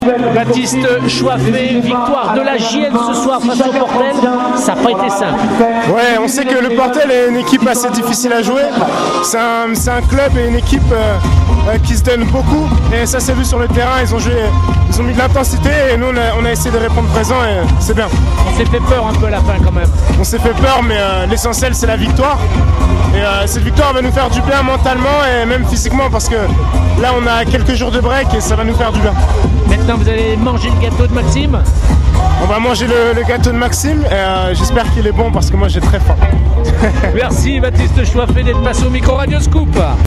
Baptiste Choiffé, victoire de la JL ce soir face au Portel, ça n'a pas été simple. Ouais, on sait que le Portel est une équipe assez difficile à jouer. C'est un club et une équipe qui se donne beaucoup et ça s'est vu sur le terrain. Ils ont mis de l'intensité et nous on a essayé de répondre présent et c'est bien. On s'est fait peur un peu à la fin quand même. On s'est fait peur mais l'essentiel c'est la victoire. Et cette victoire va nous faire du bien mentalement et même physiquement parce que là on a quelques jours de break et ça va nous faire du bien. Maintenant vous allez manger le gâteau de Maxime. On va manger le gâteau de Maxime et j'espère qu'il est bon parce que moi j'ai très faim. Merci Baptiste Choiffé d'être passé au micro Radio Scoop.